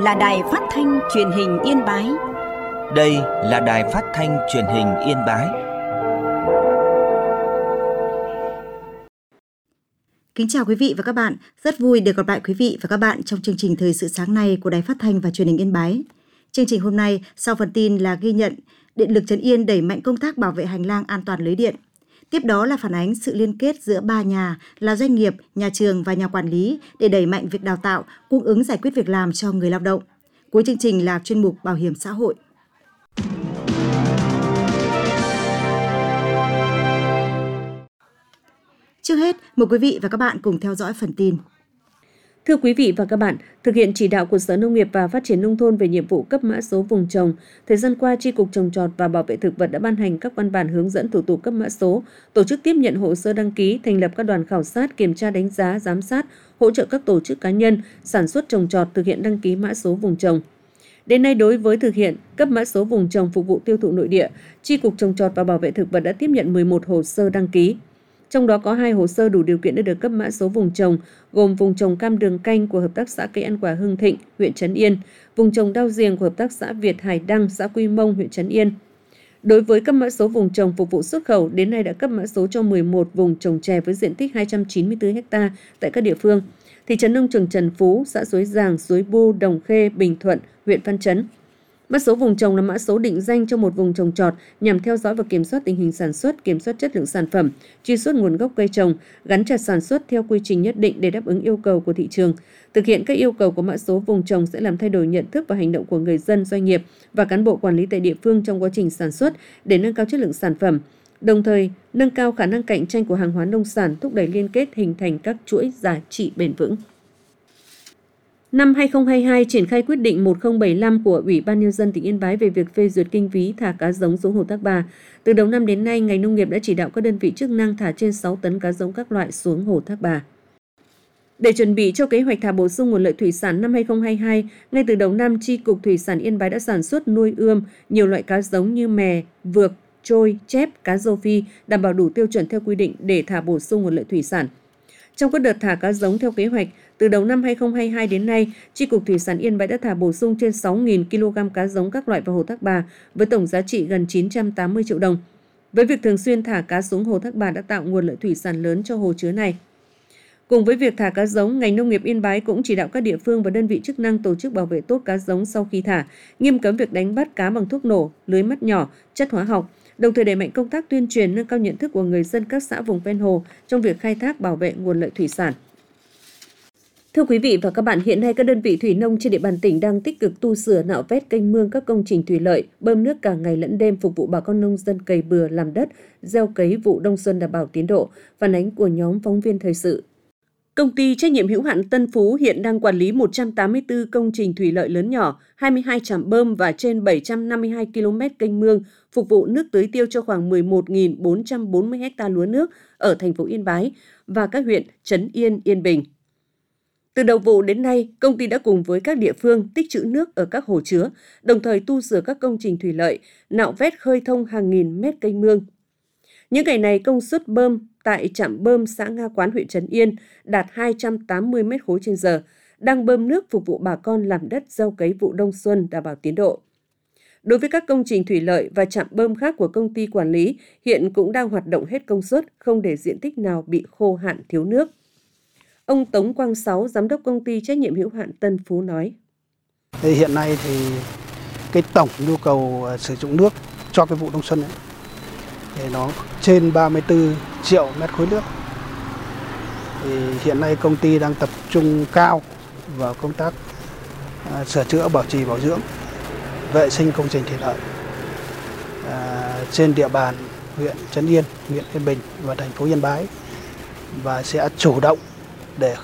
là Đài Phát thanh Truyền hình Yên Bái. Đây là Đài Phát thanh Truyền hình Yên Bái. Kính chào quý vị và các bạn, rất vui được gặp lại quý vị và các bạn trong chương trình Thời sự sáng nay của Đài Phát thanh và Truyền hình Yên Bái. Chương trình hôm nay, sau phần tin là ghi nhận Điện lực Trấn Yên đẩy mạnh công tác bảo vệ hành lang an toàn lưới điện. Tiếp đó là phản ánh sự liên kết giữa ba nhà là doanh nghiệp, nhà trường và nhà quản lý để đẩy mạnh việc đào tạo, cung ứng giải quyết việc làm cho người lao động. Cuối chương trình là chuyên mục Bảo hiểm xã hội. Trước hết, mời quý vị và các bạn cùng theo dõi phần tin. Thưa quý vị và các bạn, thực hiện chỉ đạo của Sở Nông nghiệp và Phát triển Nông thôn về nhiệm vụ cấp mã số vùng trồng, thời gian qua, Chi cục Trồng trọt và Bảo vệ thực vật đã ban hành các văn bản hướng dẫn thủ tục cấp mã số, tổ chức tiếp nhận hồ sơ đăng ký, thành lập các đoàn khảo sát, kiểm tra đánh giá, giám sát, hỗ trợ các tổ chức cá nhân sản xuất trồng trọt thực hiện đăng ký mã số vùng trồng. Đến nay, đối với thực hiện cấp mã số vùng trồng phục vụ tiêu thụ nội địa, Chi cục Trồng trọt và Bảo vệ thực vật đã tiếp nhận 11 hồ sơ đăng ký. Trong đó có 2 hồ sơ đủ điều kiện để được cấp mã số vùng trồng, gồm vùng trồng cam đường canh của Hợp tác xã Cây ăn quả Hưng Thịnh, huyện Trấn Yên, vùng trồng đao giềng của Hợp tác xã Việt Hải Đăng, xã Quy Mông, huyện Trấn Yên. Đối với cấp mã số vùng trồng phục vụ xuất khẩu, đến nay đã cấp mã số cho 11 vùng trồng chè với diện tích 294 ha tại các địa phương: thị trấn nông trường Trần Phú, xã Suối Giàng, Suối Bu, Đồng Khê, Bình Thuận, huyện Văn Chấn. Mã số vùng trồng là mã số định danh cho một vùng trồng trọt nhằm theo dõi và kiểm soát tình hình sản xuất, kiểm soát chất lượng sản phẩm, truy xuất nguồn gốc cây trồng, gắn chặt sản xuất theo quy trình nhất định để đáp ứng yêu cầu của thị trường. Thực hiện các yêu cầu của mã số vùng trồng sẽ làm thay đổi nhận thức và hành động của người dân, doanh nghiệp và cán bộ quản lý tại địa phương trong quá trình sản xuất để nâng cao chất lượng sản phẩm, đồng thời nâng cao khả năng cạnh tranh của hàng hóa nông sản, thúc đẩy liên kết hình thành các chuỗi giá trị bền vững. Năm 2022, triển khai quyết định 1075 của Ủy ban Nhân dân tỉnh Yên Bái về việc phê duyệt kinh phí thả cá giống xuống hồ Thác Bà. Từ đầu năm đến nay, ngành nông nghiệp đã chỉ đạo các đơn vị chức năng thả trên 6 tấn cá giống các loại xuống hồ Thác Bà. Để chuẩn bị cho kế hoạch thả bổ sung nguồn lợi thủy sản năm 2022, ngay từ đầu năm, Chi cục Thủy sản Yên Bái đã sản xuất nuôi ươm nhiều loại cá giống như mè, vược, trôi, chép, cá rô phi đảm bảo đủ tiêu chuẩn theo quy định để thả bổ sung nguồn lợi thủy sản. Trong các đợt thả cá giống theo kế hoạch, từ đầu năm 2022 đến nay, Chi cục Thủy sản Yên Bái đã thả bổ sung trên 6.000 kg cá giống các loại vào hồ Thác Bà với tổng giá trị gần 980 triệu đồng. Với việc thường xuyên thả cá xuống hồ Thác Bà đã tạo nguồn lợi thủy sản lớn cho hồ chứa này. Cùng với việc thả cá giống, ngành nông nghiệp Yên Bái cũng chỉ đạo các địa phương và đơn vị chức năng tổ chức bảo vệ tốt cá giống sau khi thả, nghiêm cấm việc đánh bắt cá bằng thuốc nổ, lưới mắt nhỏ, chất hóa học, đồng thời đẩy mạnh công tác tuyên truyền nâng cao nhận thức của người dân các xã vùng ven hồ trong việc khai thác bảo vệ nguồn lợi thủy sản. Thưa quý vị và các bạn, hiện nay các đơn vị thủy nông trên địa bàn tỉnh đang tích cực tu sửa nạo vét kênh mương các công trình thủy lợi, bơm nước cả ngày lẫn đêm phục vụ bà con nông dân cày bừa làm đất, gieo cấy vụ đông xuân đảm bảo tiến độ. Phản ánh của nhóm phóng viên thời sự. Công ty trách nhiệm hữu hạn Tân Phú hiện đang quản lý 184 công trình thủy lợi lớn nhỏ, 22 trạm bơm và trên 752 km kênh mương phục vụ nước tưới tiêu cho khoảng 11.440 ha lúa nước ở thành phố Yên Bái và các huyện Trấn Yên, Yên Bình. Từ đầu vụ đến nay, công ty đã cùng với các địa phương tích trữ nước ở các hồ chứa, đồng thời tu sửa các công trình thủy lợi, nạo vét khơi thông hàng nghìn mét kênh mương. Những ngày này, công suất bơm tại trạm bơm xã Nga Quán, huyện Trấn Yên đạt 280 mét khối trên giờ, đang bơm nước phục vụ bà con làm đất gieo cấy vụ đông xuân đảm bảo tiến độ. Đối với các công trình thủy lợi và trạm bơm khác của công ty quản lý, hiện cũng đang hoạt động hết công suất, không để diện tích nào bị khô hạn thiếu nước. Ông Tống Quang Sáu, giám đốc công ty trách nhiệm hữu hạn Tân Phú nói: Hiện nay thì cái tổng nhu cầu sử dụng nước cho cái vụ đông xuân ấy, thì nó trên 34 triệu mét khối nước. Thì hiện nay công ty đang tập trung cao vào công tác sửa chữa, bảo trì, bảo dưỡng, vệ sinh công trình thủy lợi trên địa bàn huyện Trấn Yên, huyện Yên Bình và thành phố Yên Bái, và sẽ chủ động để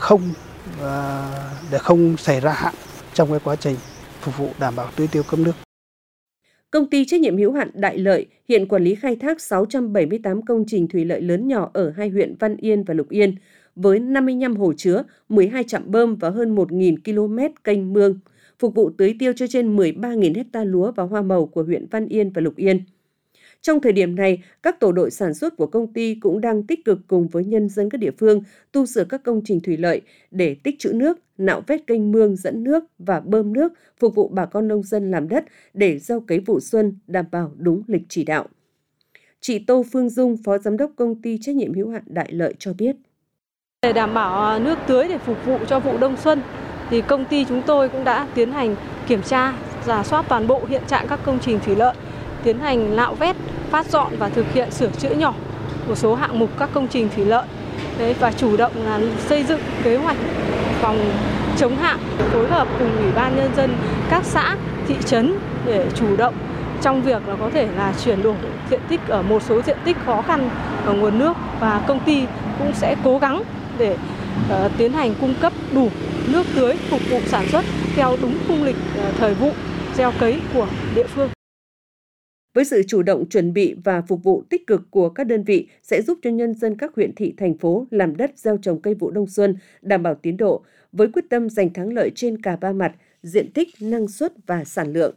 không xảy ra hạn trong cái quá trình phục vụ đảm bảo tưới tiêu cấp nước. Công ty trách nhiệm hữu hạn Đại Lợi hiện quản lý khai thác 678 công trình thủy lợi lớn nhỏ ở hai huyện Văn Yên và Lục Yên, với 55 hồ chứa, 12 trạm bơm và hơn 1.000 km kênh mương, phục vụ tưới tiêu cho trên 13.000 ha lúa và hoa màu của huyện Văn Yên và Lục Yên. Trong thời điểm này, các tổ đội sản xuất của công ty cũng đang tích cực cùng với nhân dân các địa phương tu sửa các công trình thủy lợi để tích trữ nước, nạo vét kênh mương dẫn nước và bơm nước phục vụ bà con nông dân làm đất để gieo cấy vụ xuân đảm bảo đúng lịch chỉ đạo. Chị Tô Phương Dung, Phó Giám đốc Công ty Trách nhiệm hữu hạn Đại Lợi cho biết. Để đảm bảo nước tưới để phục vụ cho vụ đông xuân, thì công ty chúng tôi cũng đã tiến hành kiểm tra, rà soát toàn bộ hiện trạng các công trình thủy lợi, tiến hành nạo vét, phát dọn và thực hiện sửa chữa nhỏ một số hạng mục các công trình thủy lợi. Và chủ động xây dựng kế hoạch phòng chống hạn, phối hợp cùng Ủy ban Nhân dân các xã, thị trấn để chủ động trong việc là có thể là chuyển đổi diện tích ở một số diện tích khó khăn ở nguồn nước, và công ty cũng sẽ cố gắng để tiến hành cung cấp đủ nước tưới phục vụ sản xuất theo đúng khung lịch thời vụ gieo cấy của địa phương. Với sự chủ động chuẩn bị và phục vụ tích cực của các đơn vị sẽ giúp cho nhân dân các huyện thị thành phố làm đất gieo trồng cây vụ đông xuân đảm bảo tiến độ, với quyết tâm giành thắng lợi trên cả ba mặt: diện tích, năng suất và sản lượng.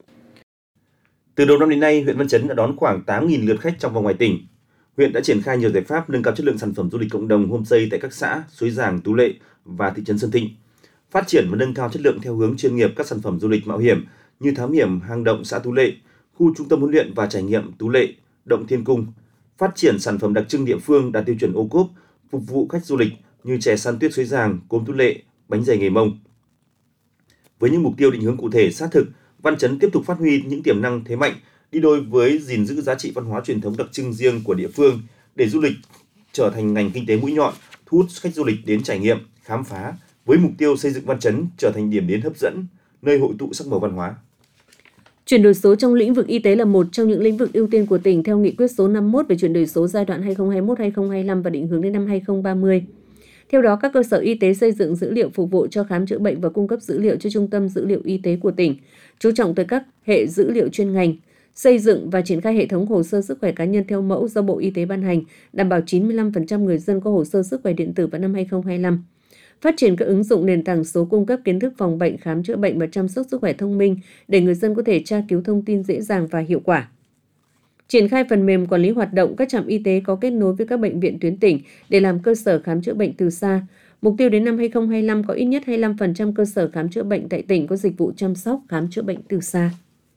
Từ đầu năm đến nay, huyện Văn Chấn đã đón khoảng 8.000 lượt khách trong và ngoài tỉnh. Huyện đã triển khai nhiều giải pháp nâng cao chất lượng sản phẩm du lịch cộng đồng homestay tại các xã Suối Giàng, Tú Lệ và thị trấn Sơn Thịnh, phát triển và nâng cao chất lượng theo hướng chuyên nghiệp các sản phẩm du lịch mạo hiểm như thám hiểm hang động xã Tú Lệ, khu trung tâm huấn luyện và trải nghiệm Tú Lệ, Động Thiên Cung, phát triển sản phẩm đặc trưng địa phương đạt tiêu chuẩn ô cốp phục vụ khách du lịch như chè săn tuyết Suối Giàng, cốm Tú Lệ, bánh dày nghề Mông. Với những mục tiêu định hướng cụ thể sát thực, Văn Chấn tiếp tục phát huy những tiềm năng thế mạnh, đi đôi với gìn giữ giá trị văn hóa truyền thống đặc trưng riêng của địa phương để du lịch trở thành ngành kinh tế mũi nhọn, thu hút khách du lịch đến trải nghiệm, khám phá, với mục tiêu xây dựng Văn Chấn trở thành điểm đến hấp dẫn, nơi hội tụ sắc màu văn hóa. Chuyển đổi số trong lĩnh vực y tế là một trong những lĩnh vực ưu tiên của tỉnh theo nghị quyết số 51 về chuyển đổi số giai đoạn 2021-2025 và định hướng đến năm 2030. Theo đó, các cơ sở y tế xây dựng dữ liệu phục vụ cho khám chữa bệnh và cung cấp dữ liệu cho Trung tâm Dữ liệu Y tế của tỉnh, chú trọng tới các hệ dữ liệu chuyên ngành, xây dựng và triển khai hệ thống hồ sơ sức khỏe cá nhân theo mẫu do Bộ Y tế ban hành, đảm bảo 95% người dân có hồ sơ sức khỏe điện tử vào năm 2025. Phát triển các ứng dụng nền tảng số cung cấp kiến thức phòng bệnh, khám chữa bệnh và chăm sóc sức khỏe thông minh để người dân có thể tra cứu thông tin dễ dàng và hiệu quả. Triển khai phần mềm quản lý hoạt động các trạm y tế có kết nối với các bệnh viện tuyến tỉnh để làm cơ sở khám chữa bệnh từ xa. Mục tiêu đến năm 2025 có ít nhất 25% cơ sở khám chữa bệnh tại tỉnh có dịch vụ chăm sóc khám chữa bệnh từ xa.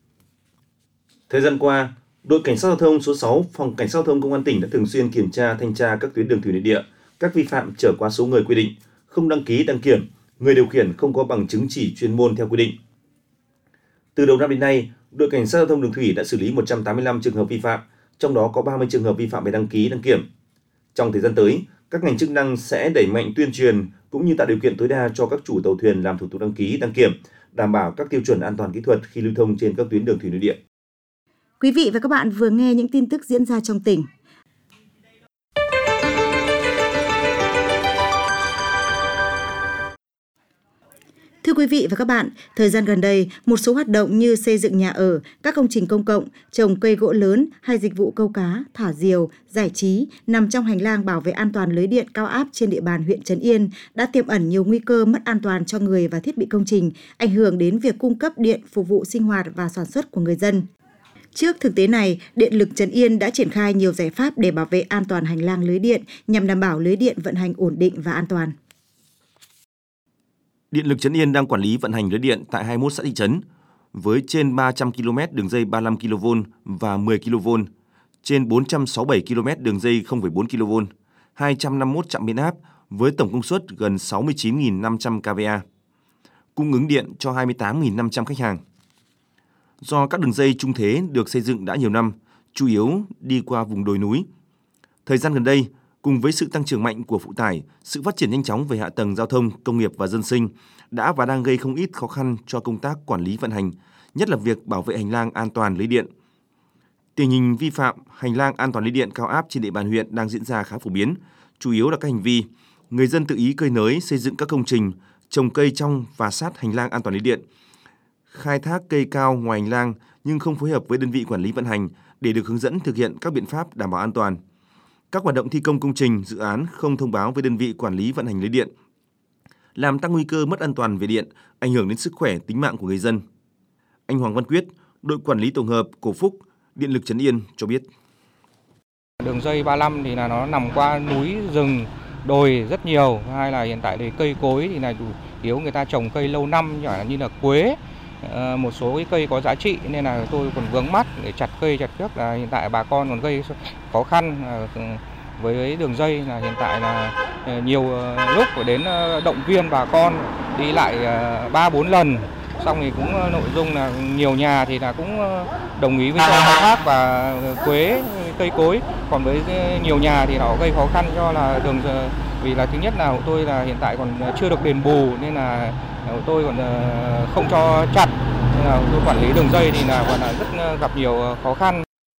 Thời gian qua, đội cảnh sát giao thông số 6, phòng cảnh sát giao thông công an tỉnh đã thường xuyên kiểm tra, thanh tra các tuyến đường thủy nội địa, các vi phạm chở quá số người quy định, không đăng ký đăng kiểm, người điều khiển không có bằng chứng chỉ chuyên môn theo quy định. Từ đầu năm đến nay, đội cảnh sát giao thông đường thủy đã xử lý 185 trường hợp vi phạm, trong đó có 30 trường hợp vi phạm về đăng ký đăng kiểm. Trong thời gian tới, các ngành chức năng sẽ đẩy mạnh tuyên truyền cũng như tạo điều kiện tối đa cho các chủ tàu thuyền làm thủ tục đăng ký đăng kiểm, đảm bảo các tiêu chuẩn an toàn kỹ thuật khi lưu thông trên các tuyến đường thủy nội địa. Quý vị và các bạn vừa nghe những tin tức diễn ra trong tỉnh. Thưa quý vị và các bạn, thời gian gần đây, một số hoạt động như xây dựng nhà ở, các công trình công cộng, trồng cây gỗ lớn hay dịch vụ câu cá, thả diều, giải trí nằm trong hành lang bảo vệ an toàn lưới điện cao áp trên địa bàn huyện Trấn Yên đã tiềm ẩn nhiều nguy cơ mất an toàn cho người và thiết bị công trình, ảnh hưởng đến việc cung cấp điện phục vụ sinh hoạt và sản xuất của người dân. Trước thực tế này, Điện lực Trấn Yên đã triển khai nhiều giải pháp để bảo vệ an toàn hành lang lưới điện nhằm đảm bảo lưới điện vận hành ổn định và an toàn. Điện lực Trấn Yên đang quản lý vận hành lưới điện tại 21 xã thị trấn với trên 300 km đường dây 35 kV và 10 kV, trên 467 km đường dây 0,4 kV, 251 trạm biến áp với tổng công suất gần 69.500 kVA, cung ứng điện cho 28.500 khách hàng. Do các đường dây trung thế được xây dựng đã nhiều năm, chủ yếu đi qua vùng đồi núi. Thời gian gần đây, cùng với sự tăng trưởng mạnh của phụ tải, sự phát triển nhanh chóng về hạ tầng giao thông, công nghiệp và dân sinh đã và đang gây không ít khó khăn cho công tác quản lý vận hành, nhất là việc bảo vệ hành lang an toàn lưới điện. Tình hình vi phạm hành lang an toàn lưới điện cao áp trên địa bàn huyện đang diễn ra khá phổ biến, chủ yếu là các hành vi người dân tự ý cơi nới xây dựng các công trình, trồng cây trong và sát hành lang an toàn lưới điện, khai thác cây cao ngoài hành lang nhưng không phối hợp với đơn vị quản lý vận hành để được hướng dẫn thực hiện các biện pháp đảm bảo an toàn. Các hoạt động thi công công trình, dự án không thông báo với đơn vị quản lý vận hành lưới điện, làm tăng nguy cơ mất an toàn về điện, ảnh hưởng đến sức khỏe, tính mạng của người dân. Anh Hoàng Văn Quyết, đội quản lý tổng hợp Cổ Phúc, Điện lực Trấn Yên cho biết. Đường dây 35 thì là nó nằm qua núi rừng đồi rất nhiều, hay là hiện tại thì cây cối thì là chủ yếu người ta trồng cây lâu năm như là quế, một số cái cây có giá trị nên là tôi còn vướng mắt để chặt cây chặt thước, là hiện tại bà con còn gây khó khăn với đường dây. Là hiện tại là nhiều lúc phải đến động viên bà con đi lại 3-4 lần, xong thì cũng nội dung là nhiều nhà thì là cũng đồng ý với cho khai thác và quế cây cối, còn với nhiều nhà thì nó gây khó khăn cho là đường, vì là thứ nhất là tôi là hiện tại còn chưa được đền bù nên là tôi còn không cho chặt, nên là tôi quản lý đường dây thì là còn là rất gặp nhiều khó khăn.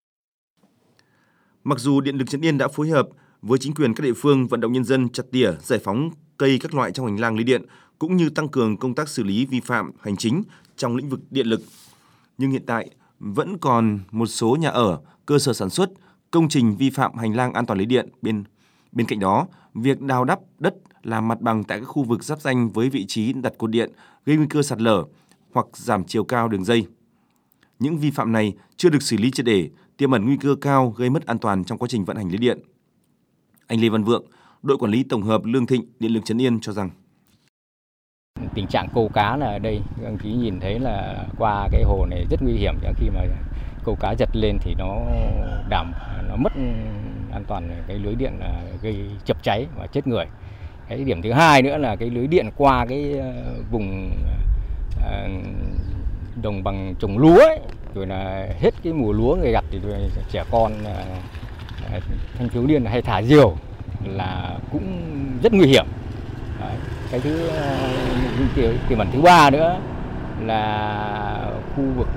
Mặc dù Điện lực Trấn Yên đã phối hợp với chính quyền các địa phương vận động nhân dân chặt tỉa, giải phóng cây các loại trong hành lang lưới điện, cũng như tăng cường công tác xử lý vi phạm hành chính trong lĩnh vực điện lực, nhưng hiện tại vẫn còn một số nhà ở, cơ sở sản xuất, công trình vi phạm hành lang an toàn lưới điện. Bên cạnh đó, việc đào đắp đất làm mặt bằng tại các khu vực giáp ranh với vị trí đặt cột điện gây nguy cơ sạt lở hoặc giảm chiều cao đường dây. Những vi phạm này chưa được xử lý triệt để, tiềm ẩn nguy cơ cao gây mất an toàn trong quá trình vận hành lưới điện. Anh Lê Văn Vượng, đội quản lý tổng hợp Lương Thịnh, Điện lực Trấn Yên cho rằng tình trạng câu cá là ở đây, các anh chí nhìn thấy là qua cái hồ này rất nguy hiểm, khi mà câu cá giật lên thì nó mất an toàn cái lưới điện, là gây chập cháy và chết người. Cái điểm thứ hai nữa là cái lưới điện qua cái vùng đồng bằng trồng lúa ấy, rồi là hết cái mùa lúa người gặt thì trẻ con thanh thiếu niên hay thả diều là cũng rất nguy hiểm. Đấy. Cái tiềm ẩn thứ ba nữa là khu vực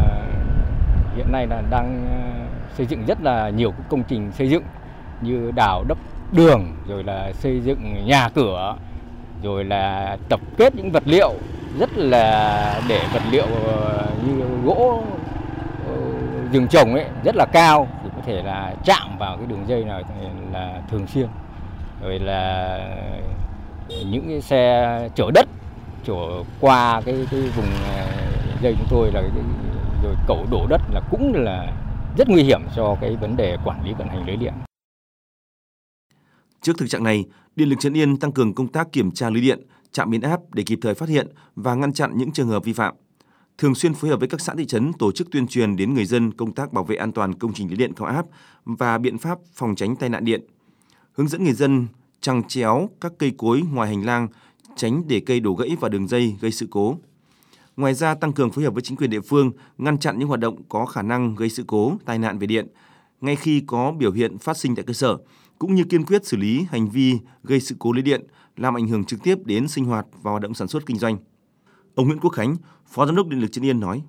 hiện nay là đang xây dựng rất là nhiều công trình xây dựng như đào đắp đường, rồi là xây dựng nhà cửa, rồi là tập kết những vật liệu rất là để vật liệu như gỗ rừng trồng ấy rất là cao thì có thể là chạm vào cái đường dây này là thường xuyên. Rồi là những cái xe chở đất chở qua cái vùng dây chúng tôi là rồi cẩu đổ đất là cũng là rất nguy hiểm cho cái vấn đề quản lý vận hành lưới điện. Trước thực trạng này, Điện lực Trấn Yên tăng cường công tác kiểm tra lưới điện, trạm biến áp để kịp thời phát hiện và ngăn chặn những trường hợp vi phạm. Thường xuyên phối hợp với các xã thị trấn tổ chức tuyên truyền đến người dân công tác bảo vệ an toàn công trình lưới điện cao áp và biện pháp phòng tránh tai nạn điện. Hướng dẫn người dân chằng chéo các cây cối ngoài hành lang, tránh để cây đổ gãy vào đường dây gây sự cố. Ngoài ra, tăng cường phối hợp với chính quyền địa phương, ngăn chặn những hoạt động có khả năng gây sự cố, tai nạn về điện ngay khi có biểu hiện phát sinh tại cơ sở, cũng như kiên quyết xử lý hành vi gây sự cố lưới điện làm ảnh hưởng trực tiếp đến sinh hoạt và hoạt động sản xuất kinh doanh. Ông Nguyễn Quốc Khánh, Phó Giám đốc Điện lực Trấn Yên nói: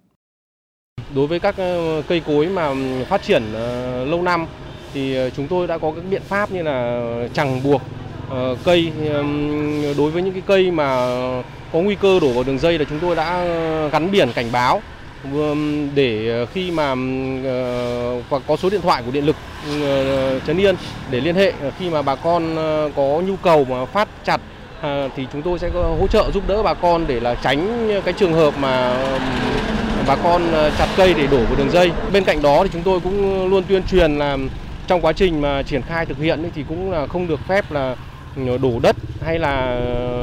Đối với các cây cối mà phát triển lâu năm thì chúng tôi đã có các biện pháp như là chằng buộc cây. Đối với những cái cây mà có nguy cơ đổ vào đường dây là chúng tôi đã gắn biển cảnh báo để khi mà có số điện thoại của Điện lực Trấn Yên để liên hệ khi mà bà con có nhu cầu mà phát chặt thì chúng tôi sẽ hỗ trợ giúp đỡ bà con để là tránh cái trường hợp mà bà con chặt cây để đổ vào đường dây. Bên cạnh đó thì chúng tôi cũng luôn tuyên truyền là trong quá trình mà triển khai thực hiện thì cũng là không được phép là đổ đất hay là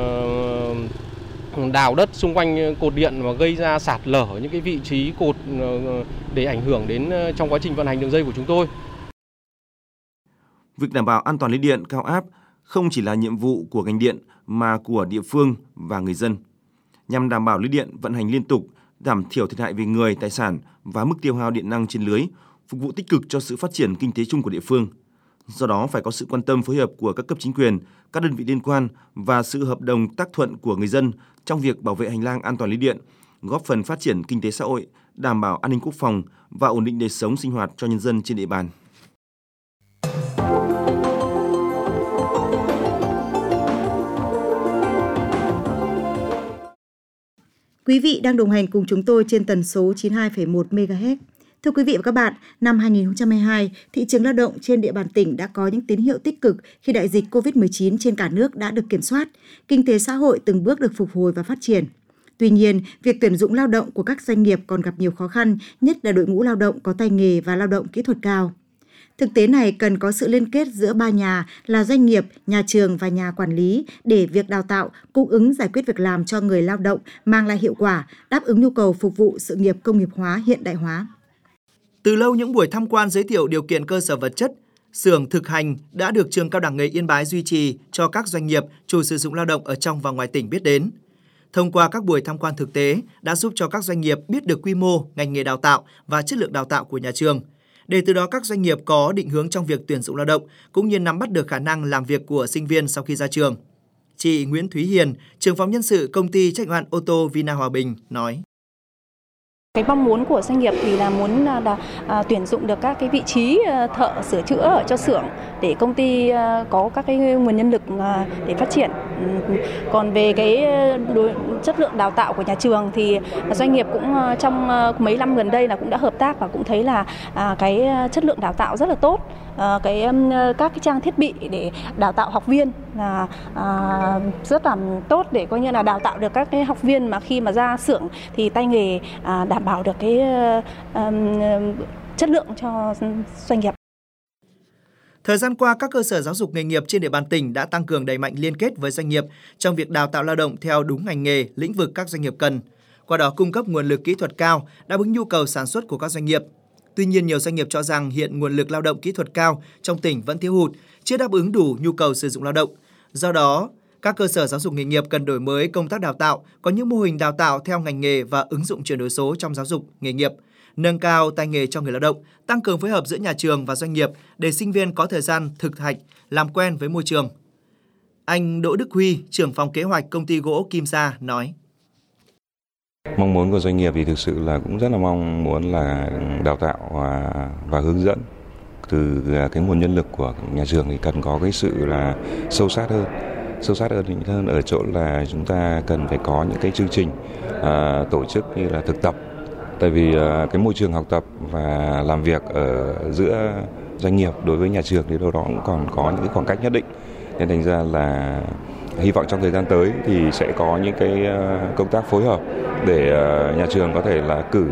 đào đất xung quanh cột điện và gây ra sạt lở những cái vị trí cột để ảnh hưởng đến trong quá trình vận hành đường dây của chúng tôi. Việc đảm bảo an toàn lưới điện cao áp không chỉ là nhiệm vụ của ngành điện mà của địa phương và người dân. Nhằm đảm bảo lưới điện vận hành liên tục, giảm thiểu thiệt hại về người, tài sản và mức tiêu hao điện năng trên lưới, phục vụ tích cực cho sự phát triển kinh tế chung của địa phương. Do đó phải có sự quan tâm phối hợp của các cấp chính quyền, các đơn vị liên quan và sự hợp đồng tác thuận của người dân trong việc bảo vệ hành lang an toàn lưới điện, góp phần phát triển kinh tế xã hội, đảm bảo an ninh quốc phòng và ổn định đời sống sinh hoạt cho nhân dân trên địa bàn. Quý vị đang đồng hành cùng chúng tôi trên tần số 92,1 MHz. Thưa quý vị và các bạn, năm 2022, thị trường lao động trên địa bàn tỉnh đã có những tín hiệu tích cực khi đại dịch COVID-19 trên cả nước đã được kiểm soát, kinh tế xã hội từng bước được phục hồi và phát triển. Tuy nhiên, việc tuyển dụng lao động của các doanh nghiệp còn gặp nhiều khó khăn, nhất là đội ngũ lao động có tay nghề và lao động kỹ thuật cao. Thực tế này cần có sự liên kết giữa ba nhà là doanh nghiệp, nhà trường và nhà quản lý để việc đào tạo, cung ứng giải quyết việc làm cho người lao động mang lại hiệu quả, đáp ứng nhu cầu phục vụ sự nghiệp công nghiệp hóa, hiện đại hóa. Từ lâu những buổi tham quan giới thiệu điều kiện cơ sở vật chất, xưởng thực hành đã được Trường Cao đẳng nghề Yên Bái duy trì cho các doanh nghiệp, chủ sử dụng lao động ở trong và ngoài tỉnh biết đến. Thông qua các buổi tham quan thực tế đã giúp cho các doanh nghiệp biết được quy mô, ngành nghề đào tạo và chất lượng đào tạo của nhà trường. Để từ đó các doanh nghiệp có định hướng trong việc tuyển dụng lao động cũng như nắm bắt được khả năng làm việc của sinh viên sau khi ra trường. Chị Nguyễn Thúy Hiền, trưởng phòng nhân sự công ty trách nhiệm hữu hạn ô tô Vina Hòa Bình nói: Cái mong muốn của doanh nghiệp thì là muốn tuyển dụng được các cái vị trí thợ sửa chữa ở cho xưởng để công ty có các cái nguồn nhân lực để phát triển. Còn về cái chất lượng đào tạo của nhà trường thì doanh nghiệp cũng trong mấy năm gần đây là cũng đã hợp tác và cũng thấy là cái chất lượng đào tạo rất là tốt. Các cái trang thiết bị để đào tạo học viên là rất là tốt để coi như là đào tạo được các cái học viên mà khi mà ra xưởng thì tay nghề đảm bảo được cái chất lượng cho doanh nghiệp. Thời gian qua, các cơ sở giáo dục nghề nghiệp trên địa bàn tỉnh đã tăng cường đẩy mạnh liên kết với doanh nghiệp trong việc đào tạo lao động theo đúng ngành nghề, lĩnh vực các doanh nghiệp cần. Qua đó cung cấp nguồn lực kỹ thuật cao, đáp ứng nhu cầu sản xuất của các doanh nghiệp. Tuy nhiên, nhiều doanh nghiệp cho rằng hiện nguồn lực lao động kỹ thuật cao trong tỉnh vẫn thiếu hụt, chưa đáp ứng đủ nhu cầu sử dụng lao động. Do đó, các cơ sở giáo dục nghề nghiệp cần đổi mới công tác đào tạo, có những mô hình đào tạo theo ngành nghề và ứng dụng chuyển đổi số trong giáo dục nghề nghiệp, nâng cao tay nghề cho người lao động, tăng cường phối hợp giữa nhà trường và doanh nghiệp để sinh viên có thời gian thực hành, làm quen với môi trường. Anh Đỗ Đức Huy, trưởng phòng kế hoạch công ty gỗ Kim Sa nói: Mong muốn của doanh nghiệp thì thực sự là cũng rất là mong muốn là đào tạo và hướng dẫn từ cái nguồn nhân lực của nhà trường thì cần có cái sự là sâu sát hơn ở chỗ là chúng ta cần phải có những cái chương trình tổ chức như là thực tập. Tại vì cái môi trường học tập và làm việc ở giữa doanh nghiệp đối với nhà trường thì đâu đó cũng còn có những cái khoảng cách nhất định. Nên thành ra là hy vọng trong thời gian tới thì sẽ có những cái công tác phối hợp để nhà trường có thể là cử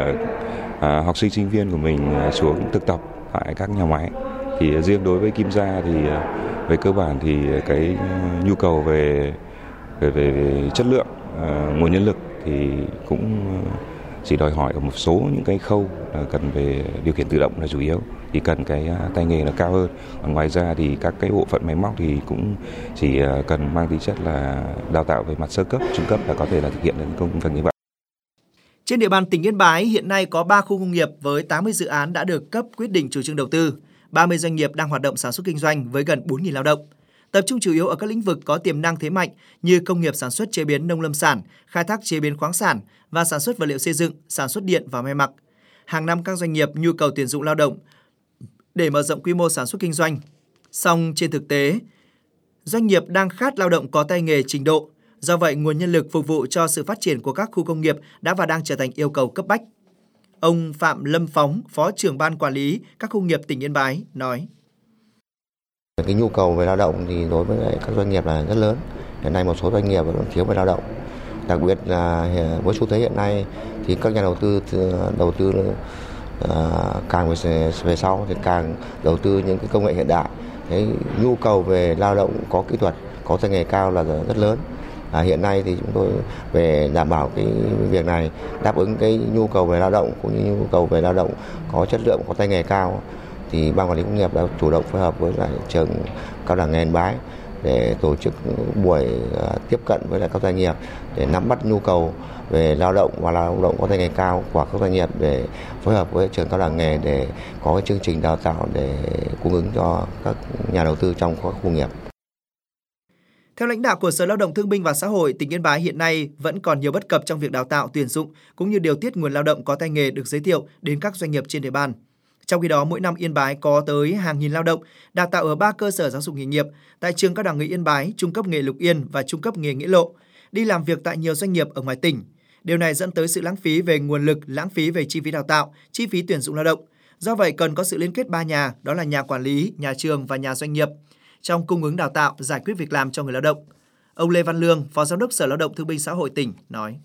học sinh sinh viên của mình xuống thực tập tại các nhà máy. Thì riêng đối với Kim Sa thì về cơ bản thì cái nhu cầu về chất lượng nguồn nhân lực thì cũng chỉ đòi hỏi ở một số những cái khâu cần về điều khiển tự động là chủ yếu, thì cần cái tay nghề là cao hơn. Còn ngoài ra thì các cái bộ phận máy móc thì cũng chỉ cần mang tính chất là đào tạo về mặt sơ cấp, trung cấp là có thể là thực hiện được công việc như vậy. Trên địa bàn tỉnh Yên Bái hiện nay có 3 khu công nghiệp với 80 dự án đã được cấp quyết định chủ trương đầu tư, 30 doanh nghiệp đang hoạt động sản xuất kinh doanh với gần 4.000 lao động. Tập trung chủ yếu ở các lĩnh vực có tiềm năng thế mạnh như công nghiệp sản xuất chế biến nông lâm sản, khai thác chế biến khoáng sản và sản xuất vật liệu xây dựng, sản xuất điện và may mặc. Hàng năm các doanh nghiệp nhu cầu tuyển dụng lao động để mở rộng quy mô sản xuất kinh doanh. Song trên thực tế, doanh nghiệp đang khát lao động có tay nghề trình độ. Do vậy, nguồn nhân lực phục vụ cho sự phát triển của các khu công nghiệp đã và đang trở thành yêu cầu cấp bách. Ông Phạm Lâm Phóng, Phó trưởng Ban Quản lý các khu công nghiệp tỉnh Yên Bái nói: Cái nhu cầu về lao động thì đối với các doanh nghiệp là rất lớn. Hiện nay một số doanh nghiệp vẫn thiếu về lao động. Đặc biệt là với xu thế hiện nay thì các nhà đầu tư càng về sau thì càng đầu tư những cái công nghệ hiện đại. Cái nhu cầu về lao động có kỹ thuật, có tay nghề cao là rất lớn. Hiện nay thì chúng tôi về đảm bảo cái việc này, đáp ứng cái nhu cầu về lao động cũng như nhu cầu về lao động có chất lượng, có tay nghề cao, thì Ban Quản lý Công nghiệp đã chủ động phối hợp với lại Trường Cao đẳng nghề Yên Bái để tổ chức buổi tiếp cận với lại các doanh nghiệp để nắm bắt nhu cầu về lao động và lao động có tay nghề cao của các doanh nghiệp, để phối hợp với Trường Cao đẳng nghề để có cái chương trình đào tạo để cung ứng cho các nhà đầu tư trong các khu công nghiệp. Theo lãnh đạo của Sở Lao động Thương binh và Xã hội, tỉnh Yên Bái hiện nay vẫn còn nhiều bất cập trong việc đào tạo, tuyển dụng cũng như điều tiết nguồn lao động có tay nghề được giới thiệu đến các doanh nghiệp trên địa bàn. Trong khi đó, mỗi năm Yên Bái có tới hàng nghìn lao động đào tạo ở 3 cơ sở giáo dục nghề nghiệp tại Trường Cao đẳng nghề Yên Bái, Trung cấp nghề Lục Yên và Trung cấp nghề Nghĩa Lộ, đi làm việc tại nhiều doanh nghiệp ở ngoài tỉnh. Điều này dẫn tới sự lãng phí về nguồn lực, lãng phí về chi phí đào tạo, chi phí tuyển dụng lao động. Do vậy, cần có sự liên kết 3 nhà, đó là nhà quản lý, nhà trường và nhà doanh nghiệp trong cung ứng đào tạo, giải quyết việc làm cho người lao động. Ông Lê Văn Lương, Phó Giám đốc Sở Lao động Thương binh Xã hội tỉnh nói: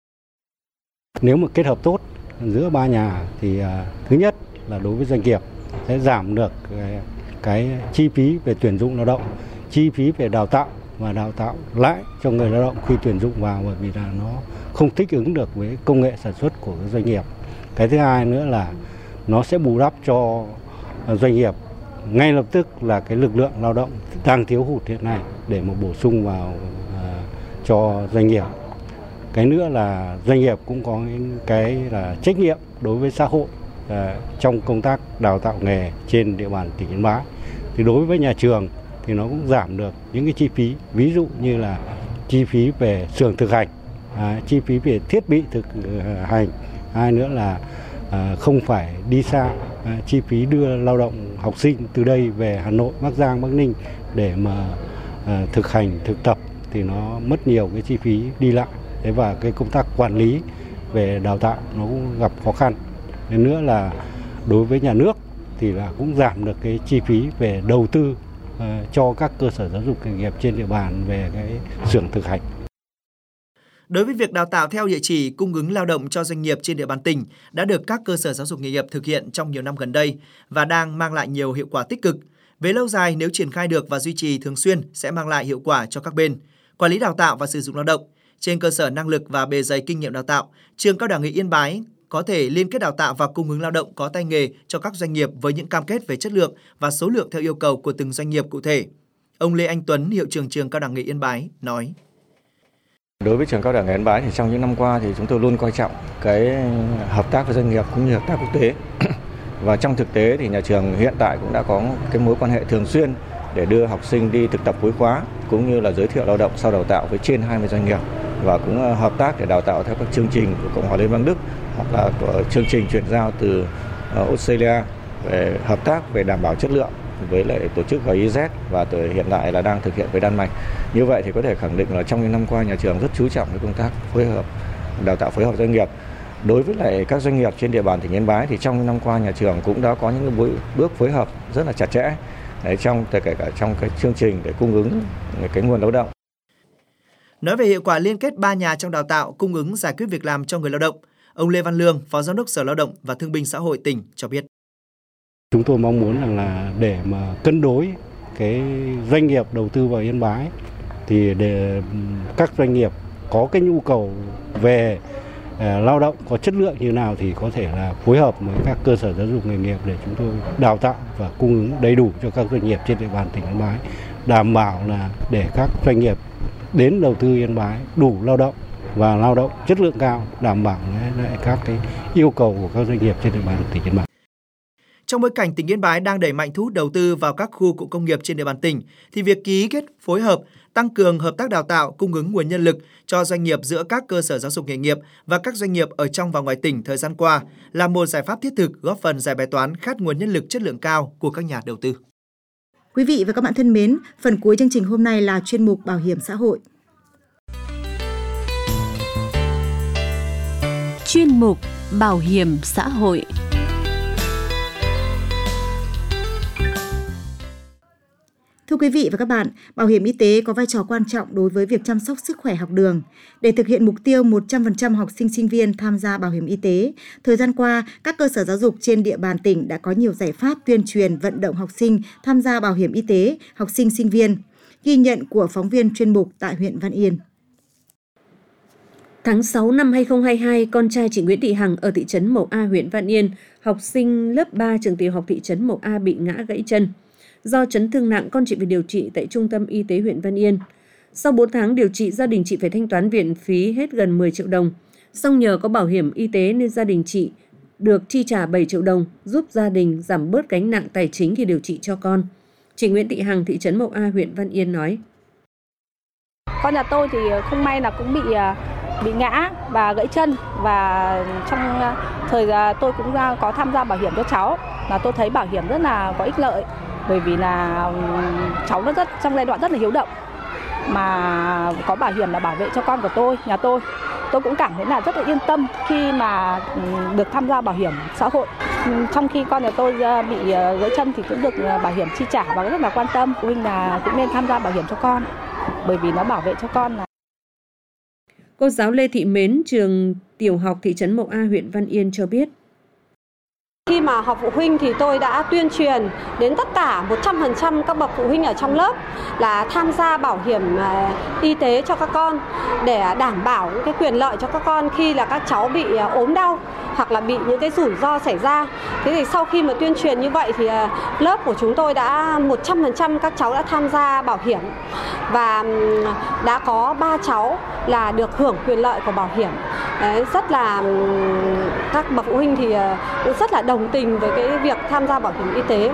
Nếu mà kết hợp tốt giữa 3 nhà thì thứ nhất là đối với doanh nghiệp sẽ giảm được cái chi phí về tuyển dụng lao động, chi phí về đào tạo và đào tạo lại cho người lao động khi tuyển dụng vào, bởi vì là nó không thích ứng được với công nghệ sản xuất của doanh nghiệp. Cái thứ hai nữa là nó sẽ bù đắp cho doanh nghiệp ngay lập tức là cái lực lượng lao động đang thiếu hụt hiện nay để mà bổ sung vào cho doanh nghiệp. Cái nữa là doanh nghiệp cũng có cái là trách nhiệm đối với xã hội trong công tác đào tạo nghề trên địa bàn tỉnh Yên Bái. Thì đối với nhà trường thì nó cũng giảm được những cái chi phí, ví dụ như là chi phí về xưởng thực hành, chi phí về thiết bị thực hành, hai nữa là không phải đi xa, chi phí đưa lao động học sinh từ đây về Hà Nội, Bắc Giang, Bắc Ninh để mà thực hành, thực tập thì nó mất nhiều cái chi phí đi lại. Thế và cái công tác quản lý về đào tạo nó cũng gặp khó khăn. Nên nữa là đối với nhà nước thì là cũng giảm được cái chi phí về đầu tư cho các cơ sở giáo dục nghề nghiệp trên địa bàn về cái xưởng thực hành. Đối với việc đào tạo theo địa chỉ cung ứng lao động cho doanh nghiệp trên địa bàn tỉnh đã được các cơ sở giáo dục nghề nghiệp thực hiện trong nhiều năm gần đây và đang mang lại nhiều hiệu quả tích cực. Về lâu dài, nếu triển khai được và duy trì thường xuyên sẽ mang lại hiệu quả cho các bên. Quản lý đào tạo và sử dụng lao động. Trên cơ sở năng lực và bề dày kinh nghiệm đào tạo, Trường Cao đẳng Nghề Yên Bái có thể liên kết đào tạo và cung ứng lao động có tay nghề cho các doanh nghiệp với những cam kết về chất lượng và số lượng theo yêu cầu của từng doanh nghiệp cụ thể. Ông Lê Anh Tuấn, Hiệu trưởng Trường Cao đẳng Nghề Yên Bái nói: Đối với Trường Cao đẳng Nghề Yên Bái thì trong những năm qua thì chúng tôi luôn coi trọng cái hợp tác với doanh nghiệp cũng như hợp tác quốc tế. Và trong thực tế thì nhà trường hiện tại cũng đã có cái mối quan hệ thường xuyên để đưa học sinh đi thực tập cuối khóa cũng như là giới thiệu lao động sau đào tạo với trên 20 doanh nghiệp, và cũng hợp tác để đào tạo theo các chương trình của Cộng hòa Liên bang Đức hoặc là của chương trình chuyển giao từ Australia về hợp tác về đảm bảo chất lượng với lại tổ chức GIZ và hiện tại là đang thực hiện với Đan Mạch. Như vậy thì có thể khẳng định là trong những năm qua nhà trường rất chú trọng cái công tác phối hợp đào tạo phối hợp doanh nghiệp. Đối với lại các doanh nghiệp trên địa bàn tỉnh Yên Bái thì trong những năm qua nhà trường cũng đã có những bước phối hợp rất là chặt chẽ kể cả trong cái chương trình để cung ứng cái nguồn lao động. Nói về hiệu quả liên kết 3 nhà trong đào tạo cung ứng giải quyết việc làm cho người lao động, ông Lê Văn Lương, Phó Giám đốc Sở Lao động và Thương binh Xã hội tỉnh cho biết. Chúng tôi mong muốn rằng là để mà cân đối cái doanh nghiệp đầu tư vào Yên Bái thì để các doanh nghiệp có cái nhu cầu về lao động có chất lượng như nào thì có thể là phối hợp với các cơ sở giáo dục nghề nghiệp để chúng tôi đào tạo và cung ứng đầy đủ cho các doanh nghiệp trên địa bàn tỉnh Yên Bái, đảm bảo là để các doanh nghiệp đến đầu tư Yên Bái đủ lao động và lao động chất lượng cao, đảm bảo các cái yêu cầu của các doanh nghiệp trên địa bàn tỉnh Yên Bái. Trong bối cảnh tỉnh Yên Bái đang đẩy mạnh thu hút đầu tư vào các khu cụm công nghiệp trên địa bàn tỉnh, thì việc ký kết phối hợp, tăng cường hợp tác đào tạo, cung ứng nguồn nhân lực cho doanh nghiệp giữa các cơ sở giáo dục nghề nghiệp và các doanh nghiệp ở trong và ngoài tỉnh thời gian qua là một giải pháp thiết thực góp phần giải bài toán khát nguồn nhân lực chất lượng cao của các nhà đầu tư. Quý vị và các bạn thân mến, phần cuối chương trình hôm nay là chuyên mục Bảo hiểm xã hội. Chuyên mục Bảo hiểm xã hội. Thưa quý vị và các bạn, bảo hiểm y tế có vai trò quan trọng đối với việc chăm sóc sức khỏe học đường. Để thực hiện mục tiêu 100% học sinh sinh viên tham gia bảo hiểm y tế, thời gian qua, các cơ sở giáo dục trên địa bàn tỉnh đã có nhiều giải pháp tuyên truyền vận động học sinh tham gia bảo hiểm y tế, học sinh sinh viên. Ghi nhận của phóng viên chuyên mục tại huyện Văn Yên. Tháng 6 năm 2022, con trai chị Nguyễn Thị Hằng ở thị trấn Mậu A, huyện Văn Yên, học sinh lớp 3 trường tiểu học thị trấn Mậu A bị ngã gãy chân. Do chấn thương nặng, con chị phải điều trị tại Trung tâm Y tế huyện Văn Yên. Sau 4 tháng điều trị, gia đình chị phải thanh toán viện phí hết gần 10 triệu đồng. Song nhờ có bảo hiểm y tế nên gia đình chị được chi trả 7 triệu đồng, giúp gia đình giảm bớt gánh nặng tài chính khi điều trị cho con. Chị Nguyễn Thị Hằng, thị trấn Mậu A, huyện Văn Yên nói: Con nhà tôi thì không may là cũng bị ngã và gãy chân, và trong thời gian tôi cũng có tham gia bảo hiểm cho cháu, và tôi thấy bảo hiểm rất là có ích lợi, bởi vì là cháu nó trong giai đoạn rất là hiếu động, mà có bảo hiểm là bảo vệ cho con của tôi, nhà tôi cũng cảm thấy là rất là yên tâm khi mà được tham gia bảo hiểm xã hội. Trong khi con nhà tôi bị gãy chân thì cũng được bảo hiểm chi trả và rất là quan tâm. Phụ huynh là cũng nên tham gia bảo hiểm cho con, bởi vì nó bảo vệ cho con. Cô giáo Lê Thị Mến, trường tiểu học thị trấn Mậu A, huyện Văn Yên cho biết: Khi mà họp phụ huynh thì tôi đã tuyên truyền đến tất cả 100% các bậc phụ huynh ở trong lớp là tham gia bảo hiểm y tế cho các con để đảm bảo những cái quyền lợi cho các con khi là các cháu bị ốm đau hoặc là bị những cái rủi ro xảy ra. Thế thì sau khi mà tuyên truyền như vậy thì lớp của chúng tôi đã 100% các cháu đã tham gia bảo hiểm và đã có 3 cháu là được hưởng quyền lợi của bảo hiểm. Đấy, rất là các bậc phụ huynh thì rất là đồng tình với cái việc tham gia bảo hiểm y tế.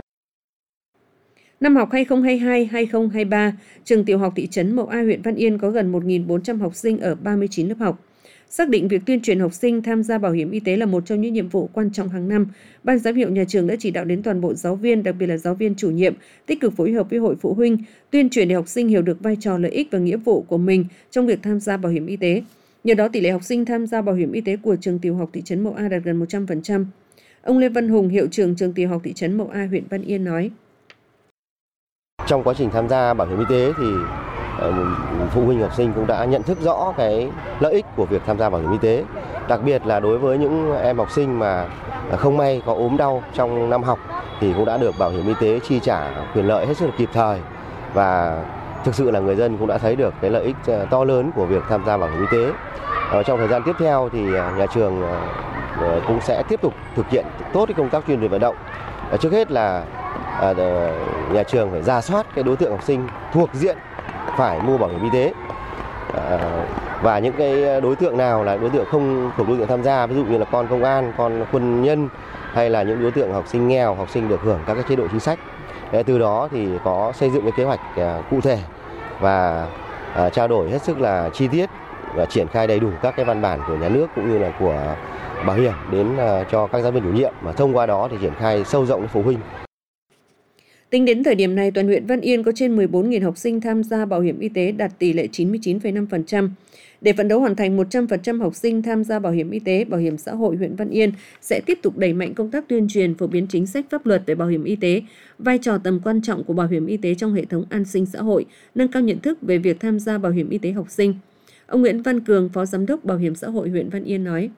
Năm học 2022-2023, trường tiểu học thị trấn Mậu A, huyện Văn Yên có gần 1.400 học sinh ở 39 lớp học. Xác định việc tuyên truyền học sinh tham gia bảo hiểm y tế là một trong những nhiệm vụ quan trọng hàng năm, Ban giám hiệu nhà trường đã chỉ đạo đến toàn bộ giáo viên, đặc biệt là giáo viên chủ nhiệm, tích cực phối hợp với hội phụ huynh, tuyên truyền để học sinh hiểu được vai trò, lợi ích và nghĩa vụ của mình trong việc tham gia bảo hiểm y tế. Nhờ đó, tỷ lệ học sinh tham gia bảo hiểm y tế của trường tiểu học thị trấn Mậu A đạt gần 100%. Ông Lê Văn Hùng, hiệu trưởng trường tiểu học thị trấn Mậu A, huyện Văn Yên nói: Trong quá trình tham gia bảo hiểm y tế thì phụ huynh học sinh cũng đã nhận thức rõ cái lợi ích của việc tham gia bảo hiểm y tế, đặc biệt là đối với những em học sinh mà không may có ốm đau trong năm học thì cũng đã được bảo hiểm y tế chi trả quyền lợi hết sức là kịp thời, và thực sự là người dân cũng đã thấy được cái lợi ích to lớn của việc tham gia bảo hiểm y tế. Trong thời gian tiếp theo thì nhà trường cũng sẽ tiếp tục thực hiện tốt cái công tác tuyên truyền vận động. Trước hết là nhà trường phải rà soát cái đối tượng học sinh thuộc diện phải mua bảo hiểm y tế, và những cái đối tượng nào là đối tượng không thuộc đối tượng tham gia, ví dụ như là con công an, con quân nhân hay là những đối tượng học sinh nghèo, học sinh được hưởng các cái chế độ chính sách. Từ đó thì có xây dựng cái kế hoạch cụ thể và trao đổi hết sức là chi tiết và triển khai đầy đủ các cái văn bản của nhà nước cũng như là của bảo hiểm đến cho các giáo viên chủ nhiệm, mà thông qua đó thì triển khai sâu rộng đến phụ huynh. Tính đến thời điểm này, toàn huyện Văn Yên có trên 14.000 học sinh tham gia bảo hiểm y tế, đạt tỷ lệ 99,5%. Để phấn đấu hoàn thành 100% học sinh tham gia bảo hiểm y tế, Bảo hiểm xã hội huyện Văn Yên sẽ tiếp tục đẩy mạnh công tác tuyên truyền, phổ biến chính sách pháp luật về bảo hiểm y tế, vai trò tầm quan trọng của bảo hiểm y tế trong hệ thống an sinh xã hội, nâng cao nhận thức về việc tham gia bảo hiểm y tế học sinh. Ông Nguyễn Văn Cường, Phó Giám đốc Bảo hiểm xã hội huyện Văn Yên nói: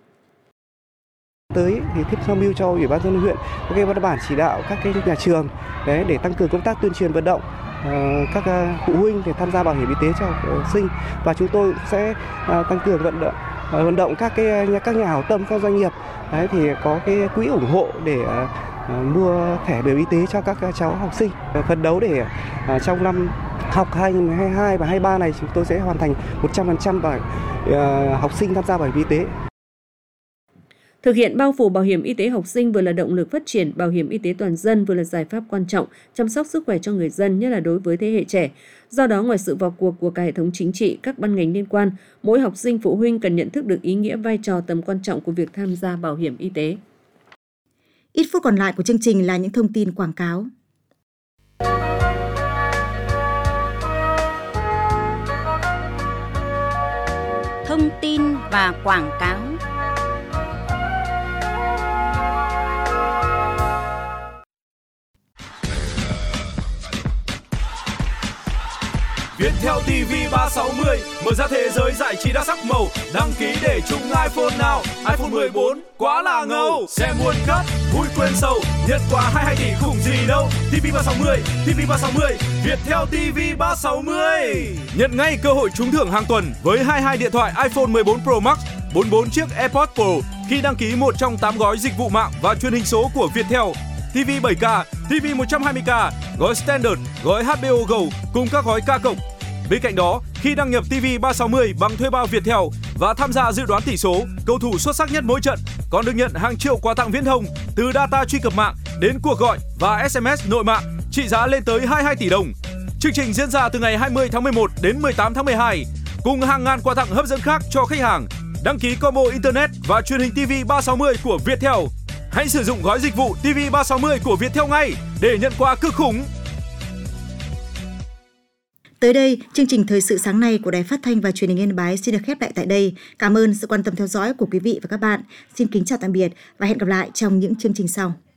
Tới thì tiếp tham mưu cho Ủy ban nhân dân huyện có cái văn bản chỉ đạo các cái nhà trường để tăng cường công tác tuyên truyền vận động các phụ huynh để tham gia bảo hiểm y tế cho học sinh, và chúng tôi sẽ tăng cường vận động các nhà hảo tâm, các doanh nghiệp thì có cái quỹ ủng hộ để mua thẻ bảo hiểm y tế cho các cháu học sinh. Phấn đấu để trong năm học 2022 và 2023 này chúng tôi sẽ hoàn thành 100% học sinh tham gia bảo hiểm y tế. Thực hiện bao phủ bảo hiểm y tế học sinh vừa là động lực phát triển bảo hiểm y tế toàn dân, vừa là giải pháp quan trọng chăm sóc sức khỏe cho người dân, nhất là đối với thế hệ trẻ. Do đó, ngoài sự vào cuộc của cả hệ thống chính trị, các ban ngành liên quan, mỗi học sinh phụ huynh cần nhận thức được ý nghĩa, vai trò, tầm quan trọng của việc tham gia bảo hiểm y tế. Ít phút còn lại của chương trình là những thông tin quảng cáo. Thông tin và quảng cáo. Viettel TV 360 mở ra thế giới giải trí đa sắc màu. Đăng ký để chung iPhone nào, iPhone 14 quá là ngầu. Xem World Cup vui quên sầu, nhận quà 22 tỷ khủng gì đâu. TV 360, TV 360, Viettel TV 360. Nhận ngay cơ hội trúng thưởng hàng tuần với 22 điện thoại iPhone 14 Pro Max, 44 chiếc AirPods Pro khi đăng ký một trong 8 gói dịch vụ mạng và truyền hình số của Viettel. TV 7K, TV 120K, gói Standard, gói HBO Go cùng các gói K cộng. Bên cạnh đó, khi đăng nhập TV 360 bằng thuê bao Viettel và tham gia dự đoán tỷ số, cầu thủ xuất sắc nhất mỗi trận còn được nhận hàng triệu quà tặng viễn thông, từ data truy cập mạng đến cuộc gọi và SMS nội mạng trị giá lên tới 22 tỷ đồng. Chương trình diễn ra từ ngày 20 tháng 11 đến 18 tháng 12 cùng hàng ngàn quà tặng hấp dẫn khác cho khách hàng. Đăng ký combo internet và truyền hình TV 360 của Viettel. Hãy sử dụng gói dịch vụ TV 360 của Viettel ngay để nhận quà cực khủng. Tới đây, chương trình Thời sự sáng nay của Đài Phát thanh và Truyền hình Yên Bái xin được khép lại tại đây. Cảm ơn sự quan tâm theo dõi của quý vị và các bạn. Xin kính chào tạm biệt và hẹn gặp lại trong những chương trình sau.